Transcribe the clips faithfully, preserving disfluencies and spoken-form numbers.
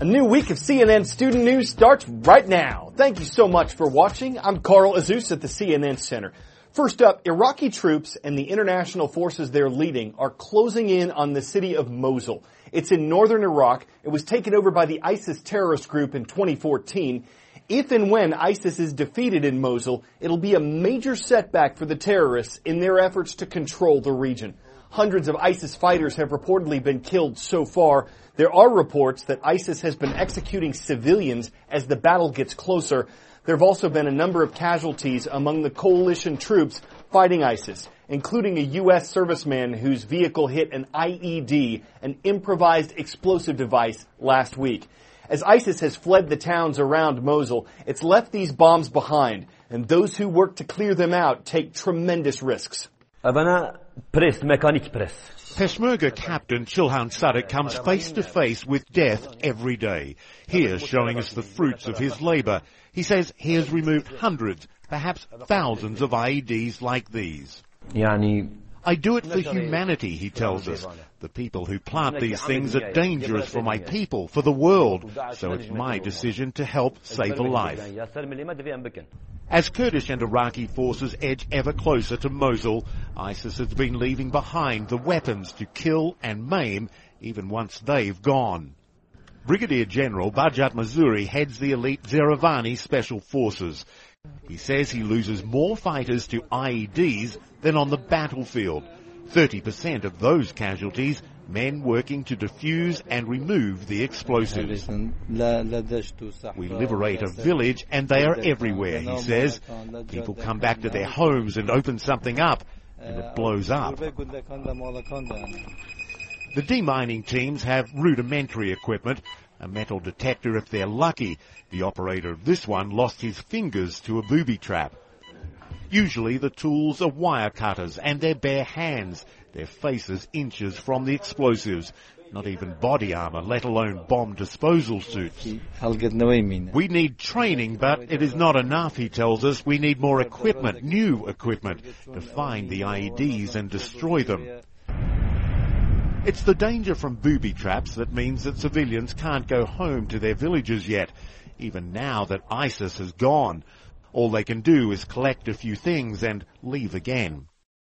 A new week of C N N Student News starts right now. Thank you so much for watching. I'm Carl Azuz at the C N N Center. First up, Iraqi troops and the international forces they're leading are closing in on the city of Mosul. It's in northern Iraq. It was taken over by the ISIS terrorist group in twenty fourteen. If and when ISIS is defeated in Mosul, it'll be a major setback for the terrorists in their efforts to control the region. Hundreds of ISIS fighters have reportedly been killed so far. There are reports that ISIS has been executing civilians as the battle gets closer. There have also been a number of casualties among the coalition troops fighting ISIS, including a U S serviceman whose vehicle hit an I E D, an improvised explosive device, last week. As ISIS has fled the towns around Mosul, it's left these bombs behind, and those who work to clear them out take tremendous risks. Peshmerga captain Chilhan Sadek comes face to face with death every day. Here, showing us the fruits of his labor, he says he has removed hundreds, perhaps thousands of I E Ds like these. I do it for humanity, he tells us. The people who plant these things are dangerous for my people, for the world, so it's my decision to help save a life. As Kurdish and Iraqi forces edge ever closer to Mosul, ISIS has been leaving behind the weapons to kill and maim, even once they've gone. Brigadier General Bajat Mazuri heads the elite Zeravani Special Forces. He says he loses more fighters to I E Ds than on the battlefield. thirty percent of those casualties, men working to defuse and remove the explosives. We liberate a village and they are everywhere, he says. People come back to their homes and open something up, and it blows up. The demining teams have rudimentary equipment, a metal detector if they're lucky. The operator of this one lost his fingers to a booby trap. Usually the tools are wire cutters and their bare hands, their faces inches from the explosives. Not even body armor, let alone bomb disposal suits. We need training, but it is not enough, he tells us. We need more equipment, new equipment, to find the I E Ds and destroy them. It's the danger from booby traps that means that civilians can't go home to their villages yet, even now that ISIS has gone. All they can do is collect a few things and leave again.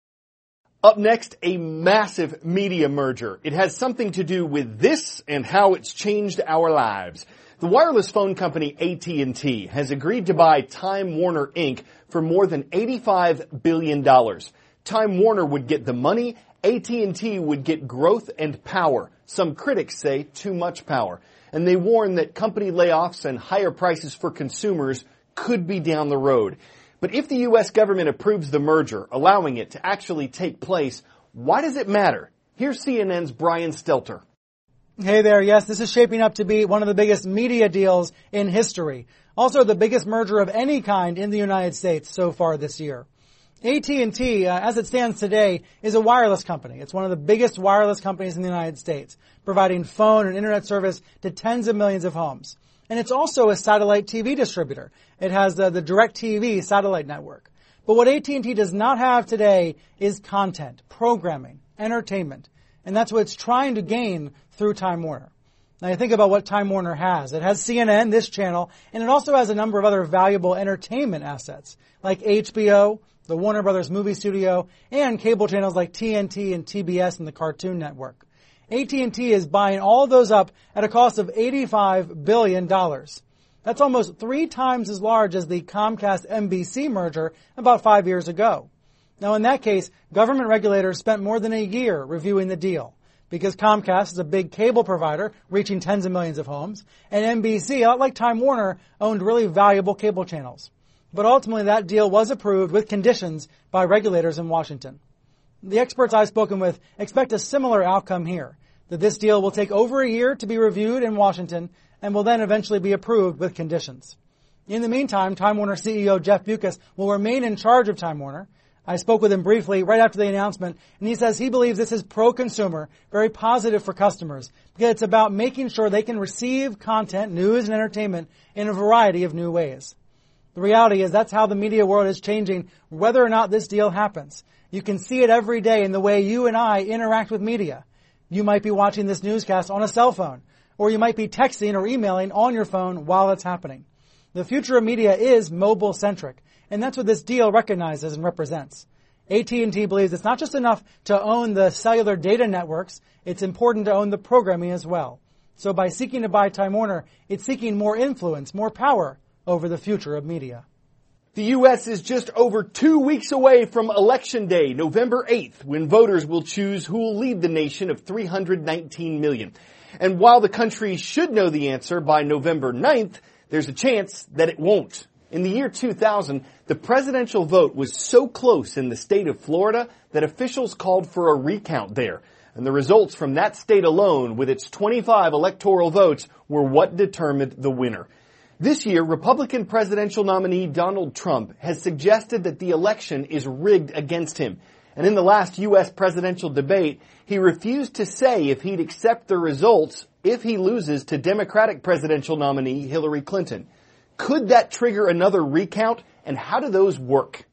Up next, a massive media merger. It has something to do with this and how it's changed our lives. The wireless phone company A T and T has agreed to buy Time Warner Incorporated for more than eighty-five billion dollars. Time Warner would get the money, A T and T would get growth and power. Some critics say too much power. And they warn that company layoffs and higher prices for consumers could be down the road. But if the U S government approves the merger, allowing it to actually take place, why does it matter? Here's C N N's Brian Stelter. Hey there, yes, this is shaping up to be one of the biggest media deals in history. Also the biggest merger of any kind in the United States so far this year. A T and T, uh, as it stands today, is a wireless company. It's one of the biggest wireless companies in the United States, providing phone and internet service to tens of millions of homes. And it's also a satellite T V distributor. It has the, the DirecTV satellite network. But what A T and T does not have today is content, programming, entertainment. And that's what it's trying to gain through Time Warner. Now you think about what Time Warner has. It has C N N, this channel, and it also has a number of other valuable entertainment assets, like H B O, the Warner Brothers Movie Studio, and cable channels like T N T and T B S and the Cartoon Network. A T and T is buying all those up at a cost of eighty-five billion dollars. That's almost three times as large as the Comcast-N B C merger about five years ago. Now in that case, government regulators spent more than a year reviewing the deal, because Comcast is a big cable provider reaching tens of millions of homes, and N B C, like Time Warner, owned really valuable cable channels. But ultimately that deal was approved with conditions by regulators in Washington. The experts I've spoken with expect a similar outcome here, that this deal will take over a year to be reviewed in Washington and will then eventually be approved with conditions. In the meantime, Time Warner C E O Jeff Bewkes will remain in charge of Time Warner. I spoke with him briefly right after the announcement, and he says he believes this is pro-consumer, very positive for customers, because it's about making sure they can receive content, news, and entertainment in a variety of new ways. The reality is that's how the media world is changing, whether or not this deal happens. You can see it every day in the way you and I interact with media. You might be watching this newscast on a cell phone, or you might be texting or emailing on your phone while it's happening. The future of media is mobile-centric, and that's what this deal recognizes and represents. A T and T believes it's not just enough to own the cellular data networks, it's important to own the programming as well. So by seeking to buy Time Warner, it's seeking more influence, more power over the future of media. The U S is just over two weeks away from Election Day, November eighth, when voters will choose who will lead the nation of three hundred nineteen million. And while the country should know the answer by November ninth, there's a chance that it won't. In the year two thousand, the presidential vote was so close in the state of Florida that officials called for a recount there. And the results from that state alone, with its twenty-five electoral votes, were what determined the winner. This year, Republican presidential nominee Donald Trump has suggested that the election is rigged against him. And in the last U S presidential debate, he refused to say if he'd accept the results if he loses to Democratic presidential nominee Hillary Clinton. Could that trigger another recount, and how do those work?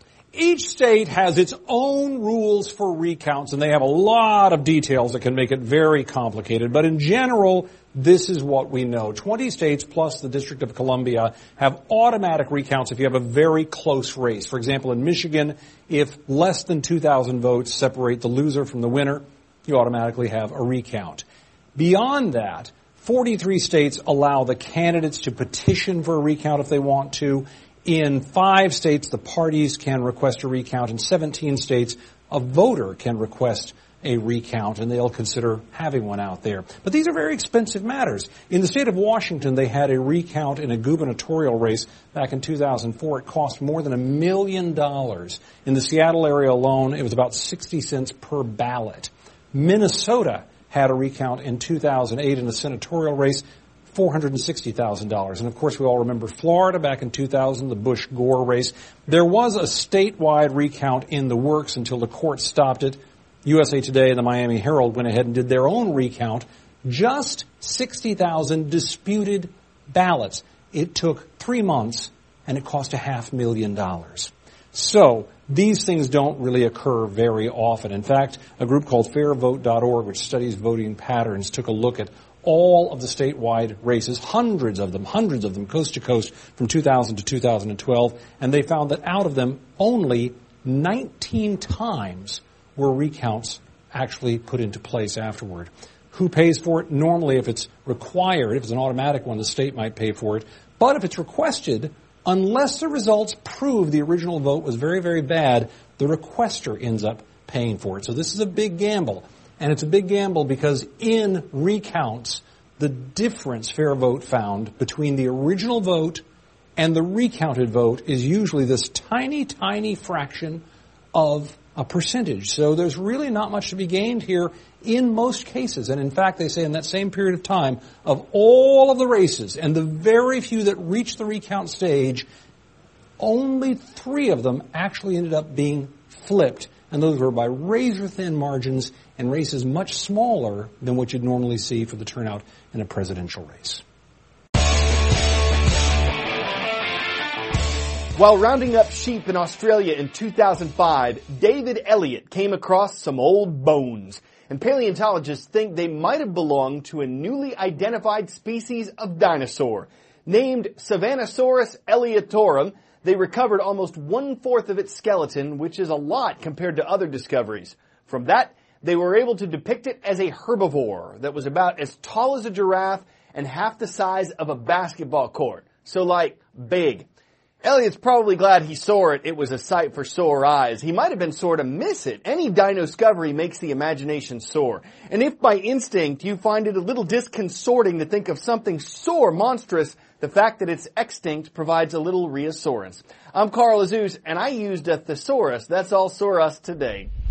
Each state has its own rules for recounts, and they have a lot of details that can make it very complicated. But in general, this is what we know. twenty states plus the District of Columbia have automatic recounts if you have a very close race. For example, in Michigan, if less than two thousand votes separate the loser from the winner, you automatically have a recount. Beyond that, forty-three states allow the candidates to petition for a recount if they want to. In five states, the parties can request a recount. In seventeen states, a voter can request a recount, and they'll consider having one out there. But these are very expensive matters. In the state of Washington, they had a recount in a gubernatorial race back in two thousand four. It cost more than a million dollars. In the Seattle area alone, it was about sixty cents per ballot. Minnesota had a recount in two thousand eight in a senatorial race, four hundred sixty thousand dollars. And of course, we all remember Florida back in two thousand, the Bush-Gore race. There was a statewide recount in the works until the court stopped it. U S A Today and the Miami Herald went ahead and did their own recount. Just sixty thousand disputed ballots. It took three months, and it cost a half million dollars. So these things don't really occur very often. In fact, a group called fair vote dot org, which studies voting patterns, took a look at all of the statewide races, hundreds of them, hundreds of them, coast to coast, from two thousand to two thousand twelve, and they found that out of them, only nineteen times were recounts actually put into place afterward. Who pays for it? Normally, if it's required, if it's an automatic one, the state might pay for it. But if it's requested, unless the results prove the original vote was very, very bad, the requester ends up paying for it. So this is a big gamble. And it's a big gamble because in recounts, the difference Fair Vote found between the original vote and the recounted vote is usually this tiny, tiny fraction of a percentage. So there's really not much to be gained here in most cases. And in fact, they say in that same period of time, of all of the races and the very few that reached the recount stage, only three of them actually ended up being flipped. And those were by razor-thin margins and races much smaller than what you'd normally see for the turnout in a presidential race. While rounding up sheep in Australia in two thousand five, David Elliott came across some old bones. And paleontologists think they might have belonged to a newly identified species of dinosaur. Named Savannosaurus elliotorum, they recovered almost one-fourth of its skeleton, which is a lot compared to other discoveries. From that, they were able to depict it as a herbivore that was about as tall as a giraffe and half the size of a basketball court. So, like, big. Elliott's probably glad he saw it. It was a sight for sore eyes. He might have been sore to miss it. Any dino-scovery makes the imagination soar. And if by instinct you find it a little disconcerting to think of something so monstrous, the fact that it's extinct provides a little reassurance. I'm Carl Azuz, and I used a thesaurus. That's all for us today.